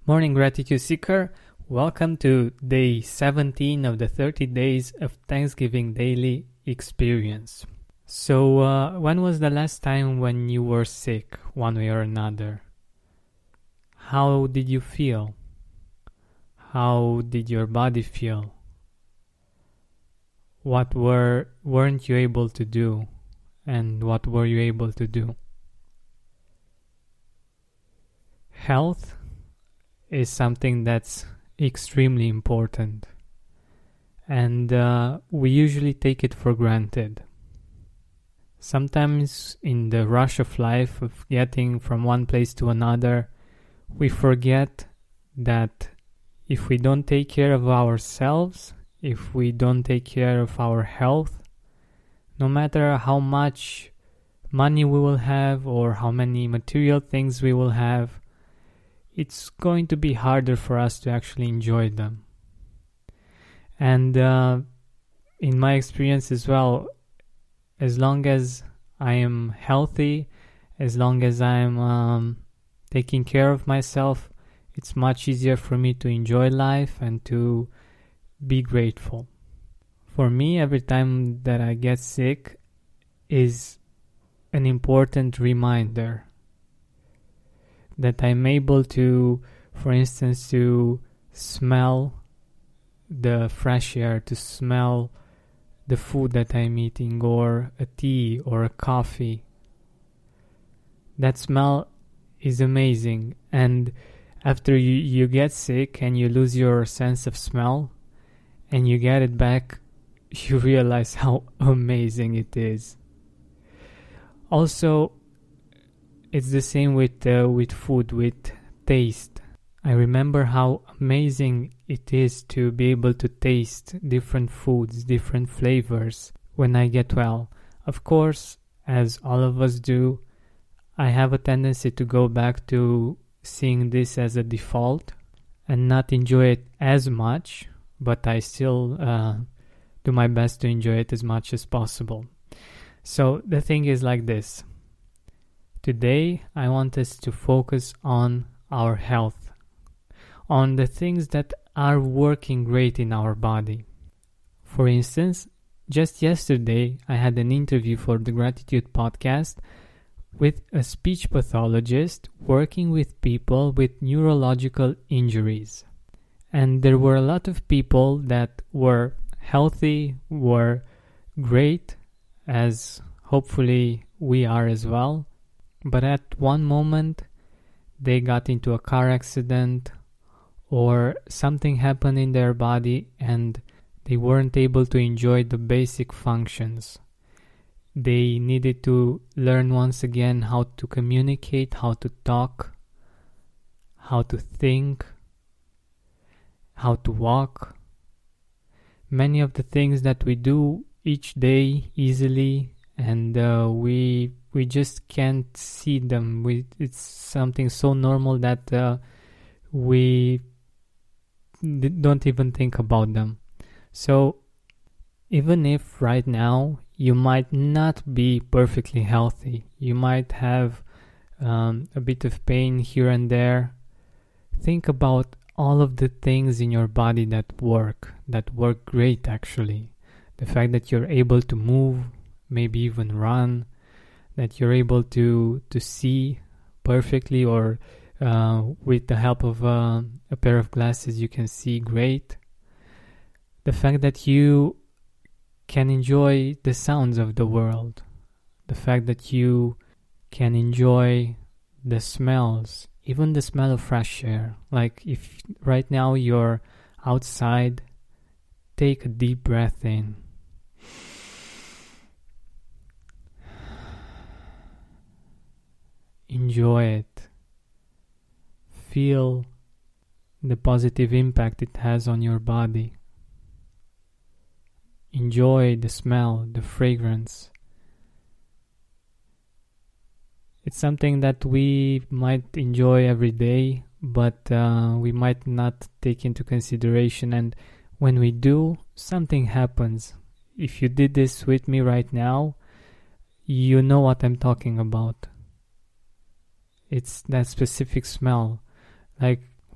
Morning Gratitude Seeker, welcome to day 17 of the 30 days of Thanksgiving Daily Experience. So, when was the last time when you were sick, one way or another? How did you feel? How did your body feel? What weren't you able to do? And what were you able to do? Health is something that's extremely important, and we usually take it for granted. Sometimes in the rush of life of getting from one place to another, we forget that if we don't take care of ourselves, if we don't take care of our health, no matter how much money we will have or how many material things we will have, it's going to be harder for us to actually enjoy them. And in my experience as well, as long as I am healthy, as long as I'm taking care of myself, it's much easier for me to enjoy life and to be grateful. For me, every time that I get sick is an important reminder that I'm able to, for instance, to smell the fresh air, to smell the food that I'm eating, or a tea or a coffee. That smell is amazing, and after you get sick and you lose your sense of smell and you get it back, you realize how amazing it is. Also, it's the same with food, with taste. I remember how amazing it is to be able to taste different foods, different flavors when I get well. Of course, as all of us do, I have a tendency to go back to seeing this as a default and not enjoy it as much, but I still do my best to enjoy it as much as possible. So the thing is like this. Today, I want us to focus on our health, on the things that are working great in our body. For instance, just yesterday, I had an interview for the Gratitude Podcast with a speech pathologist working with people with neurological injuries. And there were a lot of people that were healthy, were great, as hopefully we are as well. But at one moment, they got into a car accident or something happened in their body and they weren't able to enjoy the basic functions. They needed to learn once again how to communicate, how to talk, how to think, how to walk. Many of the things that we do each day easily, and we just can't see them. It's something so normal that we don't even think about them. So even if right now you might not be perfectly healthy, you might have a bit of pain here and there, think about all of the things in your body that work great actually. The fact that you're able to move, maybe even run, that you're able to see perfectly, or with the help of a pair of glasses you can see great. The fact that you can enjoy the sounds of the world. The fact that you can enjoy the smells, even the smell of fresh air. Like if right now you're outside, take a deep breath in. Enjoy it. Feel the positive impact it has on your body. Enjoy the smell, the fragrance. It's something that we might enjoy every day, but we might not take into consideration. And when we do, something happens. If you did this with me right now, you know what I'm talking about. It's that specific smell. Like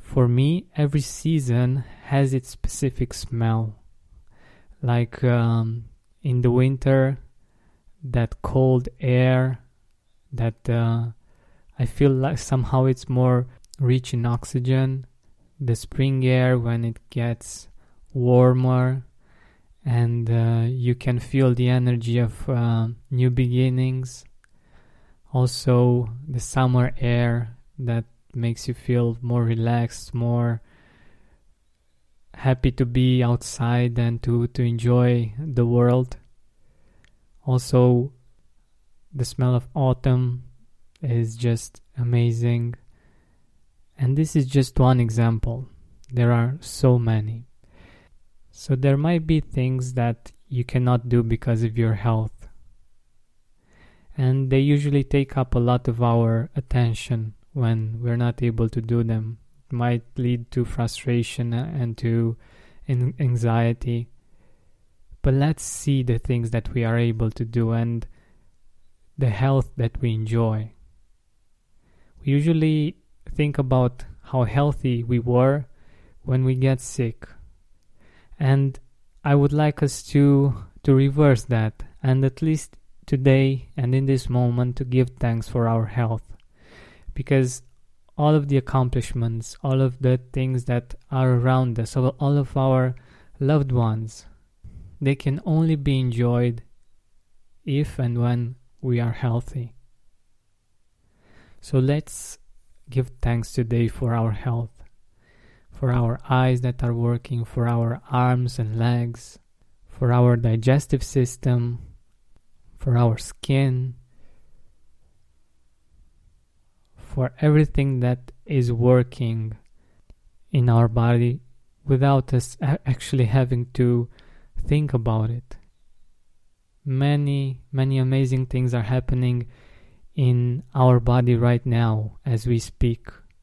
For me, every season has its specific smell. Like in the winter, that cold air that I feel like somehow it's more rich in oxygen. The spring air when it gets warmer and you can feel the energy of new beginnings. Also the summer air that makes you feel more relaxed, more happy to be outside and to enjoy the world. Also the smell of autumn is just amazing. And this is just one example. There are so many. So there might be things that you cannot do because of your health. And they usually take up a lot of our attention when we're not able to do them. It might lead to frustration and to anxiety. But let's see the things that we are able to do and the health that we enjoy. We usually think about how healthy we were when we get sick. And I would like us to reverse that, and at least today and in this moment to give thanks for our health. Because all of the accomplishments, all of the things that are around us, all of our loved ones, they can only be enjoyed if and when we are healthy. So let's give thanks today for our health, for our eyes that are working, for our arms and legs, for our digestive system, for our skin, for everything that is working in our body without us actually having to think about it. Many amazing things are happening in our body right now as we speak.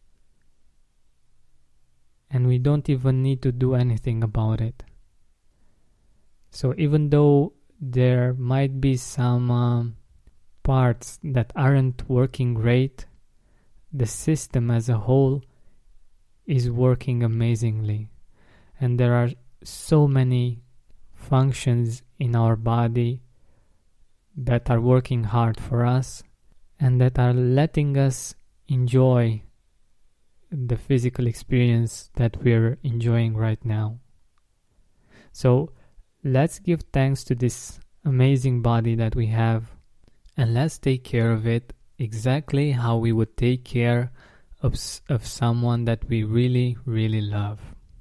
And we don't even need to do anything about it. So even though there might be some parts that aren't working great, the system as a whole is working amazingly. And there are so many functions in our body that are working hard for us and that are letting us enjoy the physical experience that we're enjoying right now. So let's give thanks to this amazing body that we have, and let's take care of it exactly how we would take care of someone that we really, really love.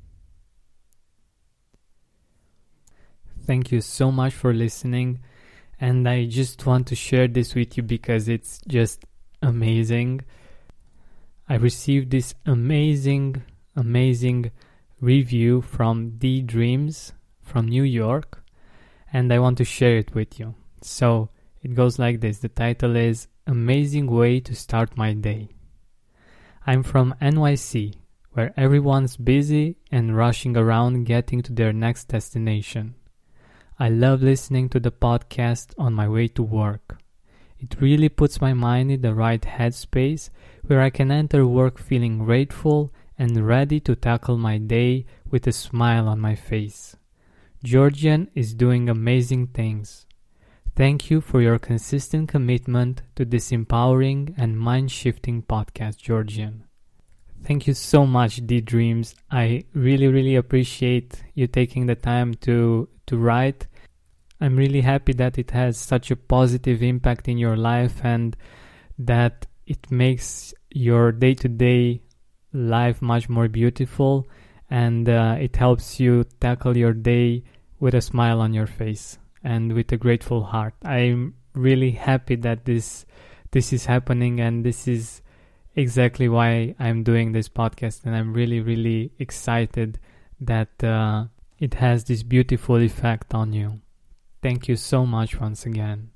Thank you so much for listening, and I just want to share this with you because it's just amazing. I received this amazing review from D Dreams from New York, and I want to share it with you. So it goes like this. The title is Amazing Way to Start My Day. I'm from NYC, where everyone's busy and rushing around getting to their next destination. I love listening to the podcast on my way to work. It really puts my mind in the right headspace where I can enter work feeling grateful and ready to tackle my day with a smile on my face. Georgian is doing amazing things. Thank you for your consistent commitment to this empowering and mind-shifting podcast, Georgian. Thank you so much, D Dreams. I really appreciate you taking the time to write. I'm really happy that it has such a positive impact in your life and that it makes your day-to-day life much more beautiful, and it helps you tackle your day with a smile on your face and with a grateful heart. I'm really happy that this is happening, and this is exactly why I'm doing this podcast, and I'm really excited that it has this beautiful effect on you. Thank you so much once again.